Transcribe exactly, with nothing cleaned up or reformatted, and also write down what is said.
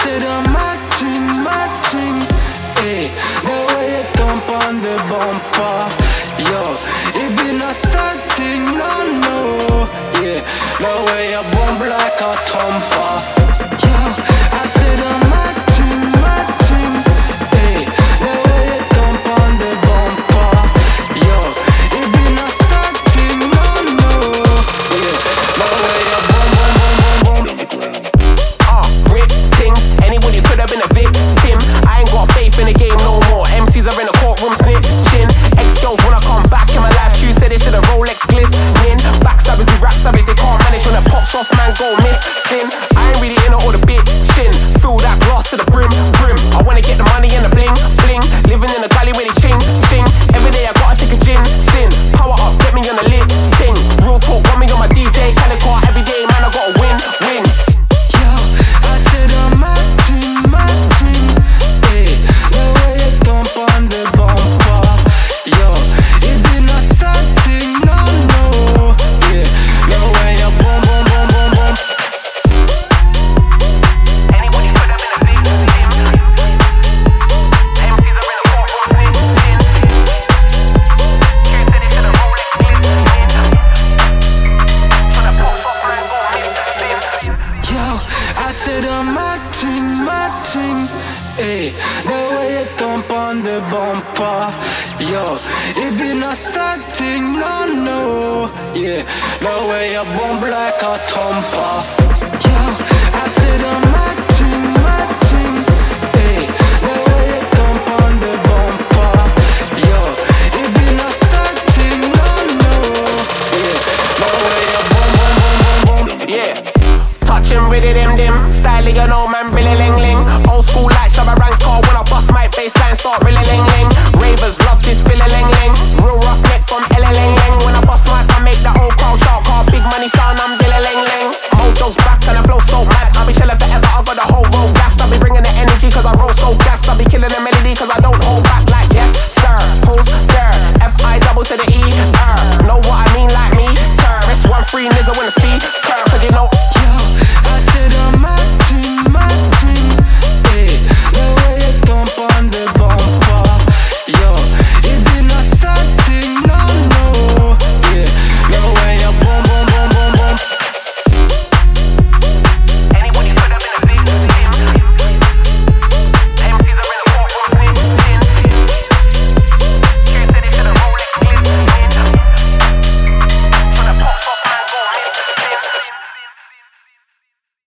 said I'm matching, matching. Hey, the way you thump on the bumper, yo, it been a sad thing, no, no. Yeah, the way you bump like a thumper. Yo, I said I'm matching, matching. Hey, the way you thump on the bumper, yo, it been a sad thing, no, no. Yeah, the way you bump, bump, bump, bump, bump. Uh, rip things, anybody could have been a victim. I ain't got faith in the game no more. M Cs are in the courtroom snitching. Ex-girls wanna come back in my life. True said they should have Rolex glistening. Backstabbers who rap savage, they can't manage when it pops off, man go missing. I ain't really into all the bitching. Fill that glass to the brim, brim. I wanna get the money and the bling, bling. Living in the galley where they ching, ching. Every day I gotta take a gin, sin. Power up, get me on the lit ting. Real talk, want me on my D J Calico. Every day, man, I gotta win, win. Yo, I said I'm matching, matching. Hey, the way you thump on the bumper, yo, it been a sad thing, no, no. Yeah, the way you boom, boom, boom, boom, boom. Anybody could have been a victim. M Cs are in the courtroom snitching. True said they should have Rolex glistening. When it pops off, man go missing. Yo, I said I'm matching, matching. Hey, the way you thump on the bumper, yo, it been a sad thing, no, no. Yeah, the way you bump like a thumper. Yo, I said I'm matching, matching. Hey, the way you thump on the bumper, yo, it been a sad thing, no, no. Yeah, the way you bump, bump, bump, bump, bump. Yeah, touching with it, them, them. Style, you know, man, Billy